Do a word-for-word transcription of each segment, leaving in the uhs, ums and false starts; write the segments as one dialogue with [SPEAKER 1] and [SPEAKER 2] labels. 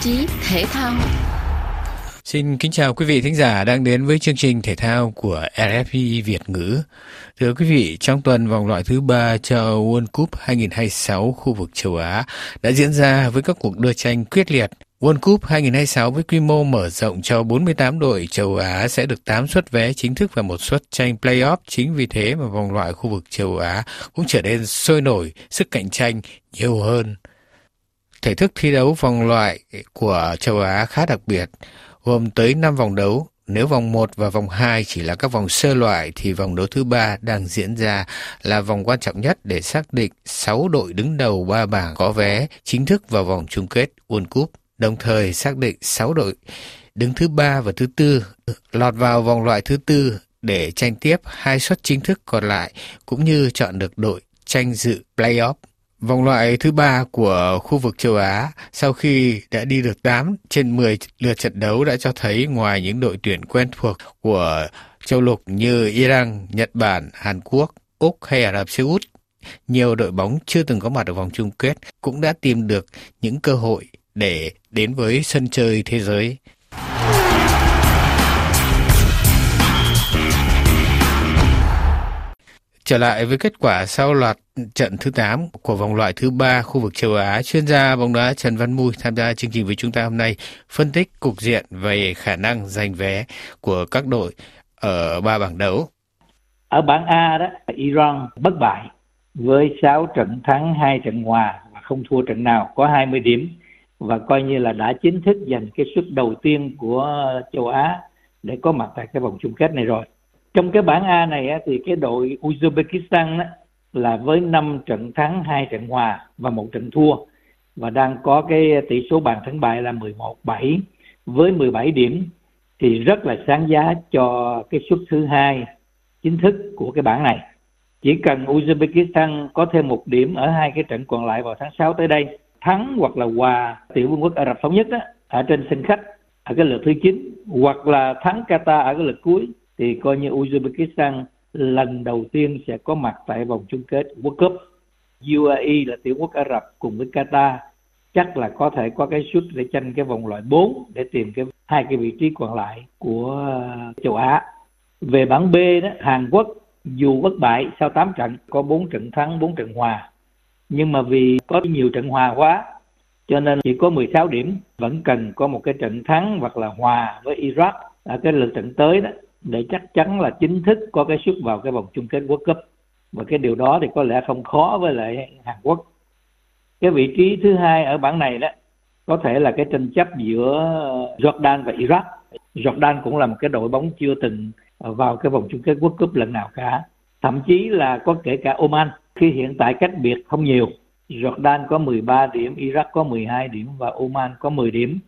[SPEAKER 1] trí thể thao.
[SPEAKER 2] Xin kính chào quý vị thính giả đang đến với chương trình thể thao của rờ ép pê Việt ngữ. Thưa quý vị, trong tuần vòng loại thứ ba cho World Cup hai không hai sáu khu vực châu Á đã diễn ra với các cuộc đua tranh quyết liệt. World Cup hai không hai sáu với quy mô mở rộng cho bốn mươi tám đội châu Á sẽ được tám suất vé chính thức và một suất tranh play-off. Chính vì thế mà vòng loại khu vực châu Á cũng trở nên sôi nổi, sức cạnh tranh nhiều hơn. Thể thức thi đấu vòng loại của châu Á khá đặc biệt, gồm tới năm vòng đấu. Nếu vòng một và vòng hai chỉ là các vòng sơ loại thì vòng đấu thứ ba đang diễn ra là vòng quan trọng nhất để xác định sáu đội đứng đầu ba bảng có vé chính thức vào vòng chung kết World Cup, đồng thời xác định sáu đội đứng thứ ba và thứ tư lọt vào vòng loại thứ tư để tranh tiếp hai suất chính thức còn lại, cũng như chọn được đội tranh dự play-off. Vòng loại thứ ba của khu vực châu Á sau khi đã đi được tám trên mười lượt trận đấu đã cho thấy ngoài những đội tuyển quen thuộc của châu lục như Iran, Nhật Bản, Hàn Quốc, Úc hay Ả Rập Xê Út, nhiều đội bóng chưa từng có mặt ở vòng chung kết cũng đã tìm được những cơ hội để đến với sân chơi thế giới. Trở lại với kết quả sau loạt trận thứ tám của vòng loại thứ ba khu vực châu Á, chuyên gia bóng đá Trần Văn Mui tham gia chương trình với chúng ta hôm nay phân tích cục diện về khả năng giành vé của các đội ở ba bảng đấu.
[SPEAKER 3] Ở bảng A đó, Iran bất bại với sáu trận thắng, hai trận hòa và không thua trận nào, có hai mươi điểm và coi như là đã chính thức giành cái suất đầu tiên của châu Á để có mặt tại cái vòng chung kết này rồi. Trong cái bảng A này á, thì cái đội Uzbekistan á, là với năm trận thắng, hai trận hòa và một trận thua và đang có cái tỷ số bàn thắng bại là mười một bảy với mười bảy điểm, thì rất là sáng giá cho cái suất thứ hai chính thức của cái bảng này. Chỉ cần Uzbekistan có thêm một điểm ở hai cái trận còn lại vào tháng sáu tới đây, thắng hoặc là hòa Tiểu Vương quốc Ả Rập Thống Nhất á, ở trên sân khách ở cái lượt thứ chín, hoặc là thắng Qatar ở cái lượt cuối, thì coi như Uzbekistan lần đầu tiên sẽ có mặt tại vòng chung kết World Cup. u a e là Tiểu quốc Ả Rập cùng với Qatar chắc là có thể có cái suất để tranh cái vòng loại bốn để tìm cái hai cái vị trí còn lại của châu Á. Về bảng B đó, Hàn Quốc dù bất bại sau tám trận, có bốn trận thắng, bốn trận hòa, nhưng mà vì có nhiều trận hòa quá cho nên chỉ có mười sáu điểm, vẫn cần có một cái trận thắng hoặc là hòa với Iraq ở cái lượt trận tới đó để chắc chắn là chính thức có cái suất vào cái vòng chung kết World Cup. Và cái điều đó thì có lẽ không khó với lại Hàn Quốc. Cái vị trí thứ hai ở bảng này đó có thể là cái tranh chấp giữa Jordan và Iraq. Jordan cũng là một cái đội bóng chưa từng vào cái vòng chung kết World Cup lần nào cả. Thậm chí là có kể cả Oman, khi hiện tại cách biệt không nhiều. Jordan có mười ba điểm, Iraq có mười hai điểm và Oman có mười điểm.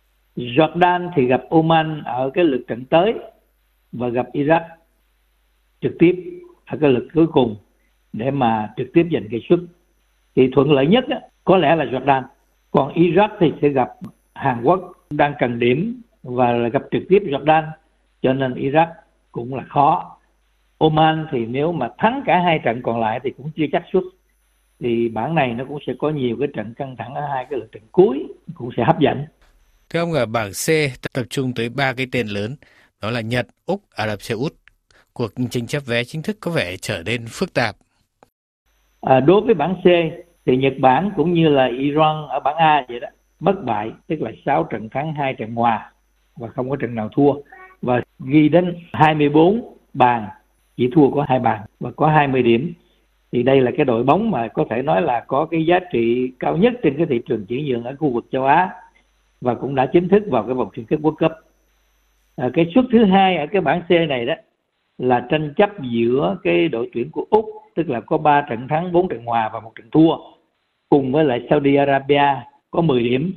[SPEAKER 3] Jordan thì gặp Oman ở cái lượt trận tới và gặp Iraq trực tiếp ở cái lượt cuối cùng để mà trực tiếp giành cái suất. Thì thuận lợi nhất á, có lẽ là Jordan. Còn Iraq thì sẽ gặp Hàn Quốc đang cần điểm và là gặp trực tiếp Jordan, cho nên Iraq cũng là khó. Oman thì nếu mà thắng cả hai trận còn lại thì cũng chưa chắc suất. Thì bảng này nó cũng sẽ có nhiều cái trận căng thẳng ở hai cái lượt trận cuối, cũng sẽ hấp dẫn.
[SPEAKER 2] Thưa ông, ở bảng C tập trung tới ba cái tên lớn, đó là Nhật, Úc, Ả Rập Xê Út. Cuộc tranh chấp vé chính thức có vẻ trở nên phức tạp.
[SPEAKER 3] À, đối với bảng C thì Nhật Bản cũng như là Iran ở bảng A vậy đó, bất bại, tức là sáu trận thắng, hai trận hòa và không có trận nào thua, và ghi đến hai mươi bốn bàn, chỉ thua có hai bàn và có hai mươi điểm. Thì đây là cái đội bóng mà có thể nói là có cái giá trị cao nhất trên cái thị trường chuyển nhượng ở khu vực châu Á và cũng đã chính thức vào cái vòng chung kết World Cup. À, cái suất thứ hai ở cái bảng C này đó là tranh chấp giữa cái đội tuyển của Úc, tức là có ba trận thắng, bốn trận hòa và một trận thua, cùng với lại Saudi Arabia có mười điểm,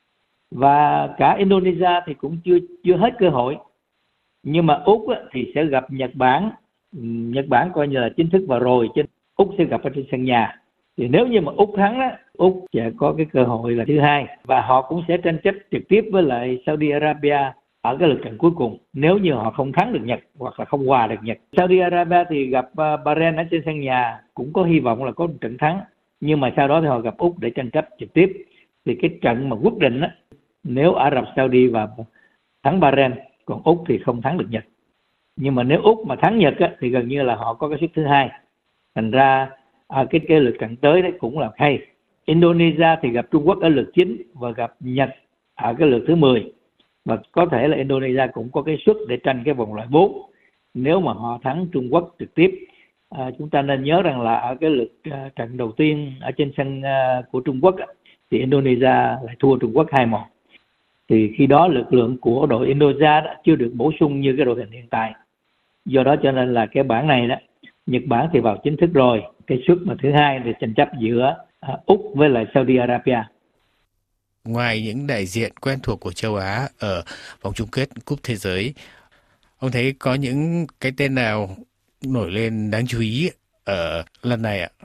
[SPEAKER 3] và cả Indonesia thì cũng chưa chưa hết cơ hội. Nhưng mà Úc á, thì sẽ gặp Nhật Bản. Nhật Bản coi như là chính thức vào rồi, chứ Úc sẽ gặp ở trên sân nhà. Thì nếu như mà Úc thắng á, Úc sẽ có cái cơ hội là thứ hai, và họ cũng sẽ tranh chấp trực tiếp với lại Saudi Arabia ở cái lượt trận cuối cùng nếu như họ không thắng được Nhật hoặc là không hòa được Nhật. Saudi Arabia thì gặp Bahrain ở trên sân nhà cũng có hy vọng là có một trận thắng, nhưng mà sau đó thì họ gặp Úc để tranh chấp trực tiếp. Thì cái trận mà quyết định á, nếu Ả Rập Saudi và thắng Bahrain, còn Úc thì không thắng được Nhật. Nhưng mà nếu Úc mà thắng Nhật á, thì gần như là họ có cái suất thứ hai. Thành ra à, cái cái lượt trận tới đấy cũng là hay. Indonesia thì gặp Trung Quốc ở lượt chín và gặp Nhật ở cái lượt thứ mười. Và có thể là Indonesia cũng có cái suất để tranh cái vòng loại bốn nếu mà họ thắng Trung Quốc trực tiếp. À, chúng ta nên nhớ rằng là ở cái lượt uh, trận đầu tiên ở trên sân uh, của Trung Quốc á, thì Indonesia lại thua Trung Quốc hai một. Thì khi đó lực lượng của đội Indonesia đã chưa được bổ sung như cái đội hình hiện tại. Do đó cho nên là cái bảng này đó, Nhật Bản thì vào chính thức rồi. Cái suất mà thứ hai để tranh chấp giữa uh, Úc với lại Saudi Arabia.
[SPEAKER 2] Ngoài những đại diện quen thuộc của châu Á ở vòng chung kết Cúp Thế giới, ông thấy có những cái tên nào nổi lên đáng chú ý ở lần này ạ?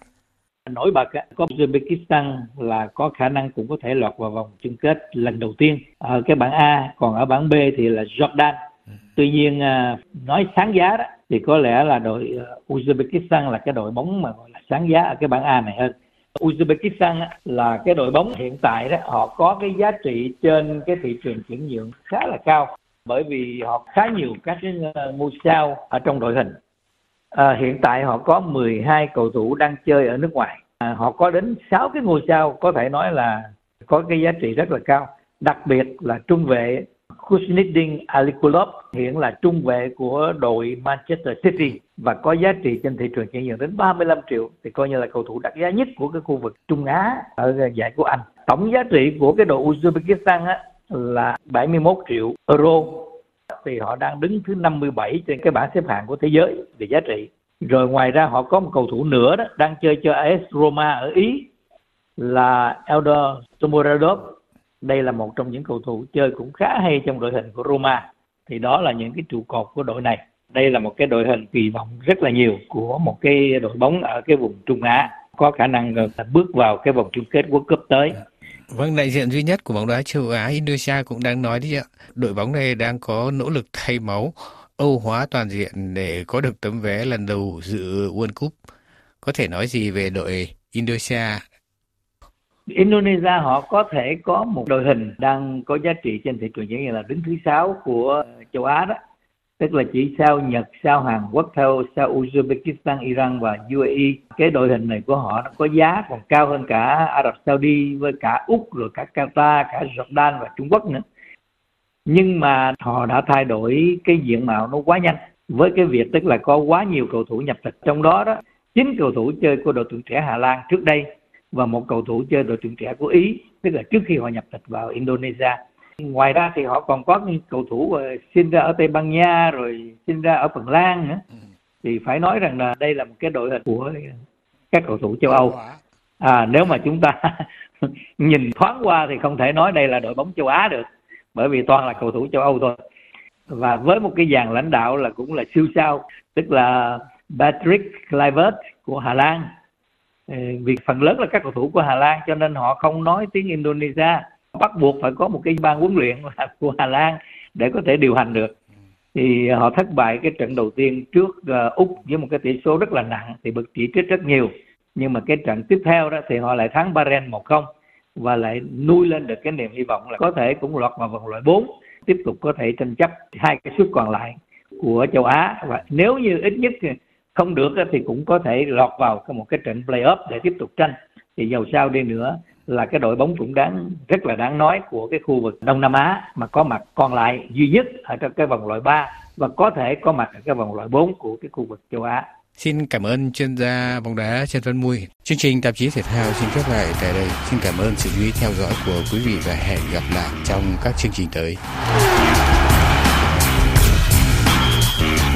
[SPEAKER 3] Nổi bật có Uzbekistan là có khả năng cũng có thể lọt vào vòng chung kết lần đầu tiên ở cái bảng A, còn ở bảng B thì là Jordan. Tuy nhiên nói sáng giá đó thì có lẽ là đội Uzbekistan là cái đội bóng mà gọi là sáng giá ở cái bảng A này hơn. Uzbekistan là cái đội bóng hiện tại đó, họ có cái giá trị trên cái thị trường chuyển nhượng khá là cao, bởi vì họ khá nhiều các cái ngôi sao ở trong đội hình. À, hiện tại họ có mười hai cầu thủ đang chơi ở nước ngoài. À, họ có đến sáu cái ngôi sao có thể nói là có cái giá trị rất là cao. Đặc biệt là trung vệ Husniddin Alikulov hiện là trung vệ của đội Manchester City và có giá trị trên thị trường chuyển nhượng đến ba mươi lăm triệu, thì coi như là cầu thủ đắt giá nhất của cái khu vực Trung Á ở giải của Anh. Tổng giá trị của cái đội Uzbekistan á, là bảy mươi mốt triệu euro, thì họ đang đứng thứ năm mươi bảy trên cái bảng xếp hạng của thế giới về giá trị. Rồi ngoài ra họ có một cầu thủ nữa đó đang chơi cho a ét Roma ở Ý là Eldor Shomurodov. Đây là một trong những cầu thủ chơi cũng khá hay trong đội hình của Roma. Thì đó là những cái trụ cột của đội này. Đây là một cái đội hình kỳ vọng rất là nhiều của một cái đội bóng ở cái vùng Trung Á, có khả năng bước vào cái vòng chung kết World Cup tới.
[SPEAKER 2] Vâng, đại diện duy nhất của bóng đá châu Á, Indonesia cũng đang nói đấy ạ. Đội bóng này đang có nỗ lực thay máu, Âu hóa toàn diện để có được tấm vé lần đầu dự World Cup. Có thể nói gì về đội Indonesia?
[SPEAKER 3] Indonesia họ có thể có một đội hình đang có giá trị trên thị trường như là đứng thứ sáu của châu Á đó. Tức là chỉ sau Nhật, sau Hàn Quốc, sau, sau Uzbekistan, Iran và u a e. Cái đội hình này của họ nó có giá còn cao hơn cả Ả Rập Saudi với cả Úc, rồi cả Qatar, cả Jordan và Trung Quốc nữa. Nhưng mà họ đã thay đổi cái diện mạo nó quá nhanh. Với cái việc tức là có quá nhiều cầu thủ nhập tịch. Trong đó đó, chín cầu thủ chơi của đội tuyển trẻ Hà Lan trước đây và một cầu thủ chơi đội tuyển trẻ của Ý, tức là trước khi họ nhập tịch vào Indonesia. Ngoài ra thì họ còn có những cầu thủ sinh ra ở Tây Ban Nha rồi sinh ra ở Phần Lan nữa. Thì phải nói rằng là đây là một cái đội hình của các cầu thủ châu Âu. À, nếu mà chúng ta nhìn thoáng qua thì không thể nói đây là đội bóng châu Á được, bởi vì toàn là cầu thủ châu Âu thôi. Và với một cái dàn lãnh đạo là cũng là siêu sao, tức là Patrick Kluivert của Hà Lan. Vì phần lớn là các cầu thủ của Hà Lan cho nên họ không nói tiếng Indonesia, bắt buộc phải có một cái ban huấn luyện của Hà Lan để có thể điều hành được. Thì họ thất bại cái trận đầu tiên trước uh, Úc với một cái tỷ số rất là nặng thì bực chỉ trích rất nhiều. Nhưng mà cái trận tiếp theo đó thì họ lại thắng Bahrain một không và lại nuôi lên được cái niềm hy vọng là có thể cũng lọt vào vòng loại bốn, tiếp tục có thể tranh chấp hai cái suất còn lại của châu Á, và nếu như ít nhất không được thì cũng có thể lọt vào một cái trận play-off để tiếp tục tranh. Thì dầu sao đi nữa là cái đội bóng cũng đáng rất là đáng nói của cái khu vực Đông Nam Á mà có mặt còn lại duy nhất ở trong cái vòng loại ba và có thể có mặt ở cái vòng loại bốn của cái khu vực châu Á.
[SPEAKER 2] Xin cảm ơn chuyên gia bóng đá Trần Văn Mui. Chương trình tạp chí thể thao xin khép lại tại đây. Xin cảm ơn sự chú ý theo dõi của quý vị và hẹn gặp lại trong các chương trình tới.